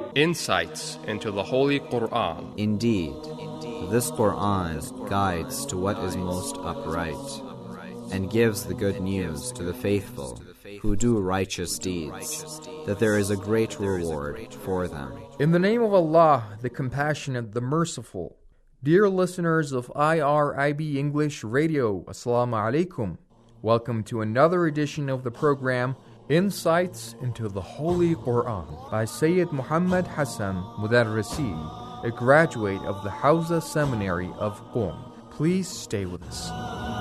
Insights into the Holy Quran. Indeed, this Quran guides to what is most upright, and gives the good news to the faithful who do righteous deeds, that there is a great reward for them. In the name of Allah, the Compassionate, the Merciful. Dear listeners of IRIB English Radio, Assalamu alaikum. Welcome to another edition of the program, Insights into the Holy Quran, by Sayyid Muhammad Hassan Mudarrisi, a graduate of the Hawza Seminary of Qom. Please stay with us.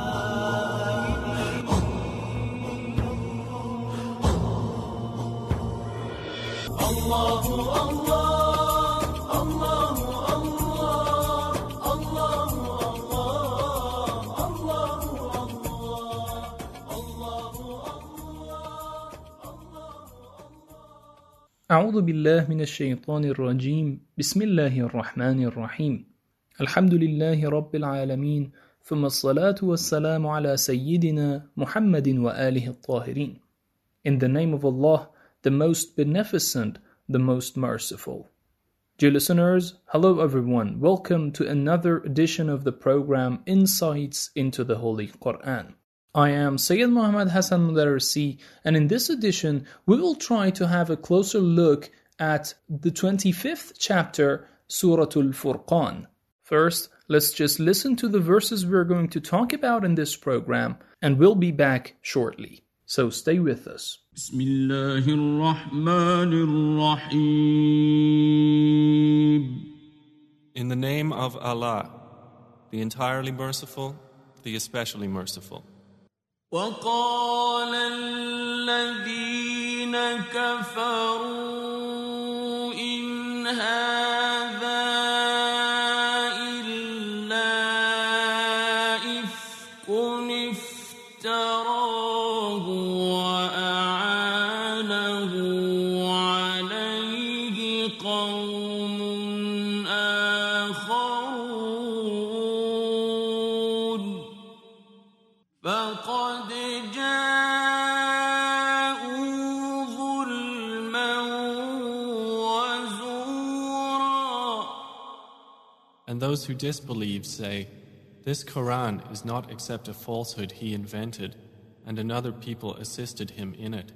أعوذ بالله من الشيطان الرجيم بسم الله الرحمن الرحيم الحمد لله رب العالمين ثم الصلاة والسلام على سيدنا محمد وآله الطاهرين. In the name of Allah, the most beneficent, the most merciful. Dear listeners, hello everyone. Welcome to another edition of the program Insights into the Holy Quran. I am Sayyid Muhammad Hassan Mudarrisi, and in this edition we will try to have a closer look at the 25th chapter, Surah Al-Furqan. First, let's just listen to the verses we're going to talk about in this program, and we'll be back shortly. So stay with us. Bismillahirrahmanirrahim. In the name of Allah, the entirely merciful, the especially merciful. وقال الذين كفروا إن هذا إلا إفك افتراه وأعانه عليه قوم آخرون فقد جاءوا ظلما وزورا. And those who disbelieve say, this Quran is not except a falsehood he invented, and another people assisted him in it.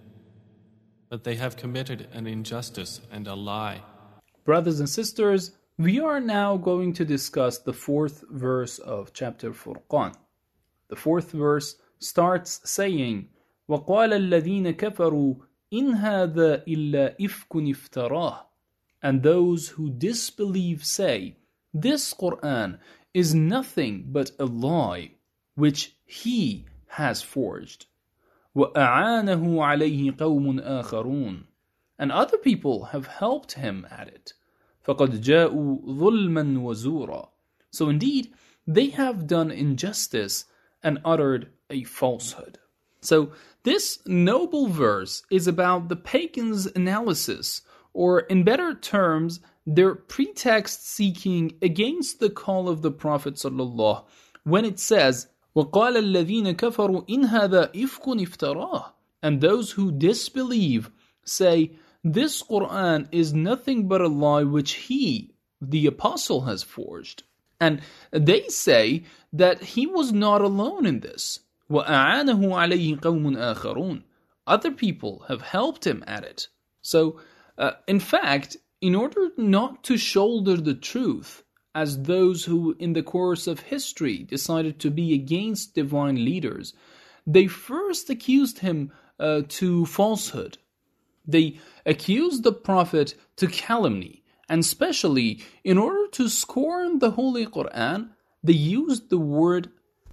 But they have committed an injustice and a lie. Brothers and sisters, we are now going to discuss the fourth verse of chapter Furqan. The fourth verse starts saying, وَقَالَ الَّذِينَ كَفَرُوا إِنْ هَذَا إِلَّا إِفْكٌ افْتَرَاهُ. And those who disbelieve say, this Quran is nothing but a lie which he has forged. وَأَعَانَهُ عَلَيْهِ قَوْمٌ آخَرُونَ. And other people have helped him at it. فَقَدْ جَاءُوا ظُلْمًا وَزُورًا. So indeed, they have done injustice and uttered a falsehood. So this noble verse is about the pagans' analysis, or in better terms, their pretext seeking against the call of the Prophet ﷺ, when it says, وَقَالَ الَّذِينَ كَفَرُوا إِنْ هَذَا إِفْكٌ افْتَرَاهُ. And those who disbelieve say, this Quran is nothing but a lie which he, the apostle, has forged. And they say that he was not alone in this. وَأَعَانَهُ عَلَيْهِ قَوْمٌ آخَرُونَ. Other people have helped him at it. So, in fact, in order not to shoulder the truth, as those who in the course of history decided to be against divine leaders, they first accused him to falsehood. They accused the Prophet to calumny. And especially, in order to scorn the Holy Quran, they used the word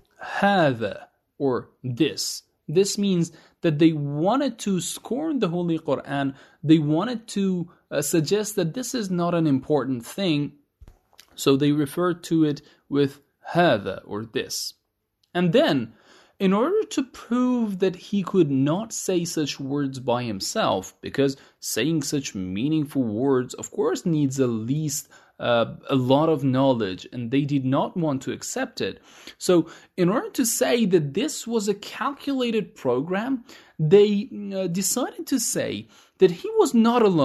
هذا, or this. This means that they wanted to scorn the Holy Quran. They wanted to suggest that this is not an important thing. So they referred to it with هذا, or this. And then, in order to prove that he could not say such words by himself, because saying such meaningful words, of course, needs at least a lot of knowledge, and they did not want to accept it. So, in order to say that this was a calculated program, they decided to say that he was not alone.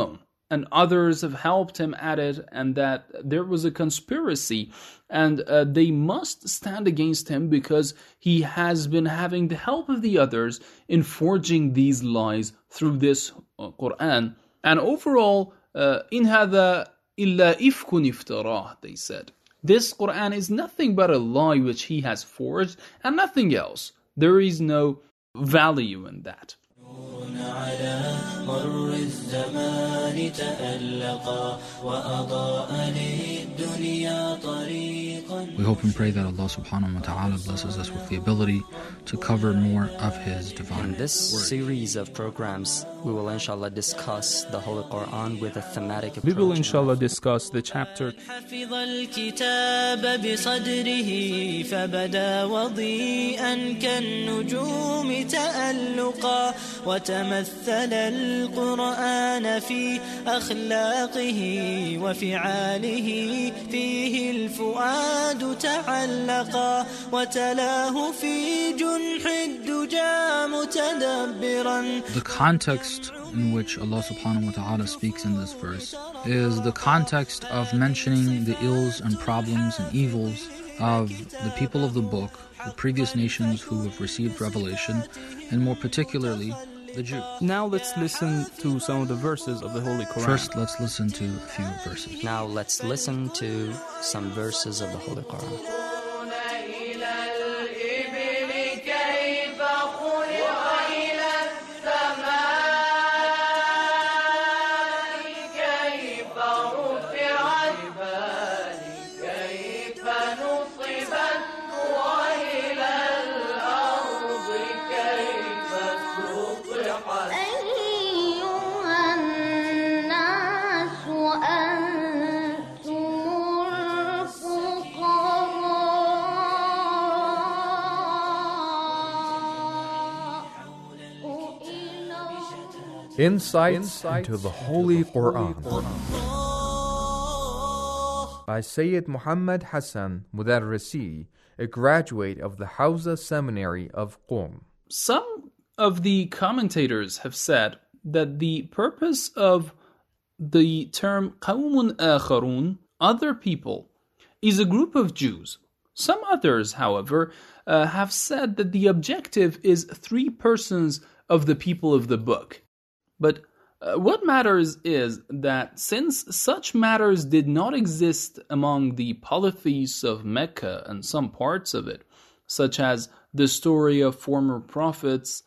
and others have helped him at it, and that there was a conspiracy, and they must stand against him because he has been having the help of the others in forging these lies through this Quran. And overall, in هذا إلا إفك افتراه, they said. This Quran is nothing but a lie which he has forged and nothing else. There is no value in that. على مر الزمان تألقا وأضاء للدنيا طريقا. We hope and pray that Allah subhanahu wa ta'ala blesses us with the ability to cover more of His divine In this word. series of programs, we will inshallah discuss the Holy Quran with a thematic approach. We will inshallah discuss the chapter. حفظ الكتاب بصدره فبدا وضيئا كالنجوم تألقا وتمثل القرآن في أخلاقه وفعاله فيه الفؤاد تعلقا وتلاه في جنح الدجى متدبرا. The context in which Allah subhanahu wa ta'ala speaks in this verse is the context of mentioning the ills and problems and evils of the people of the book, the previous nations who have received revelation, and more particularly the Jews. Now let's listen to some of the verses of the Holy Quran. First, let's listen to a few verses. Now let's listen to some verses of the Holy Quran. Insights into the Holy Quran by Sayyid Muhammad Hassan Mudarrisi, a graduate of the Hawza Seminary of Qom. Some of the commentators have said that the purpose of the term قوم آخرون, other people, is a group of Jews. Some others, however, have said that the objective is 3 persons of the people of the book. But what matters is that since such matters did not exist among the polytheists of Mecca and some parts of it, such as the story of former prophets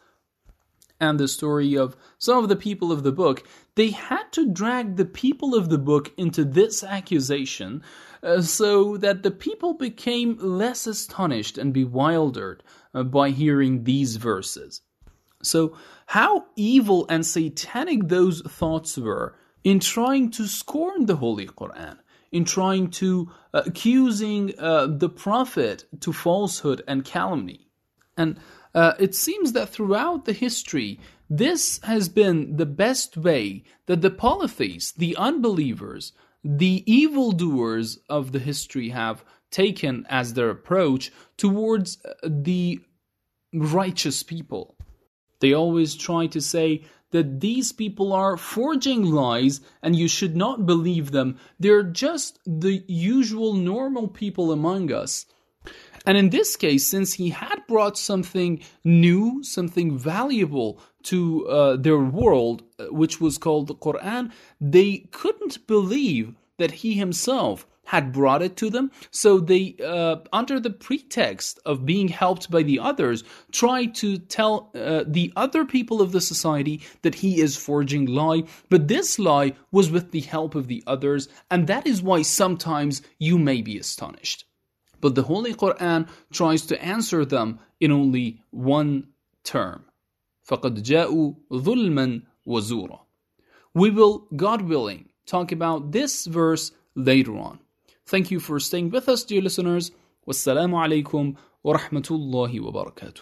and the story of some of the people of the book, they had to drag the people of the book into this accusation so that the people became less astonished and bewildered by hearing these verses. So, how evil and satanic those thoughts were in trying to scorn the Holy Quran, in trying to accusing the Prophet to falsehood and calumny. And it seems that throughout the history, this has been the best way that the polytheists, the unbelievers, the evildoers of the history have taken as their approach towards the righteous people. They always try to say that these people are forging lies and you should not believe them. They're just the usual normal people among us. And in this case, since he had brought something new, something valuable to their world, which was called the Quran, they couldn't believe that he himself had brought it to them, so they, under the pretext of being helped by the others, tried to tell the other people of the society that he is forging lie, but this lie was with the help of the others, and that is why sometimes you may be astonished. But the Holy Quran tries to answer them in only one term. فَقَدْ جَاءُوا ظُلْمًا وَزُورًا. We will, God willing, talk about this verse later on. Thank you for staying with us, dear listeners. Wassalamu alaikum wa rahmatullahi wa barakatuh.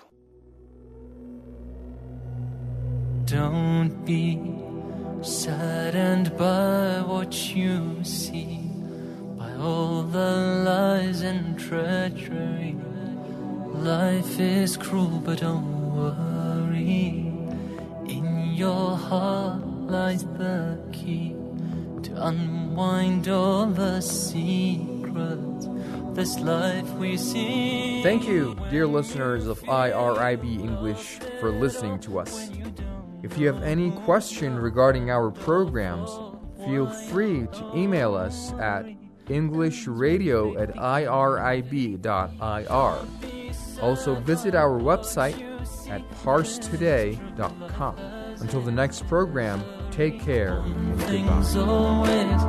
Don't be saddened by what you see, by all the lies and treachery. Life is cruel, but don't worry. In your heart lies the key. unwind all the secrets of this life we see. Thank you, dear listeners of IRIB English, for listening to us. If you have any question regarding our programs, feel free to email us at englishradio@irib.ir. Also visit our website at parstoday.com. Until the next program, take care and goodbye. Things always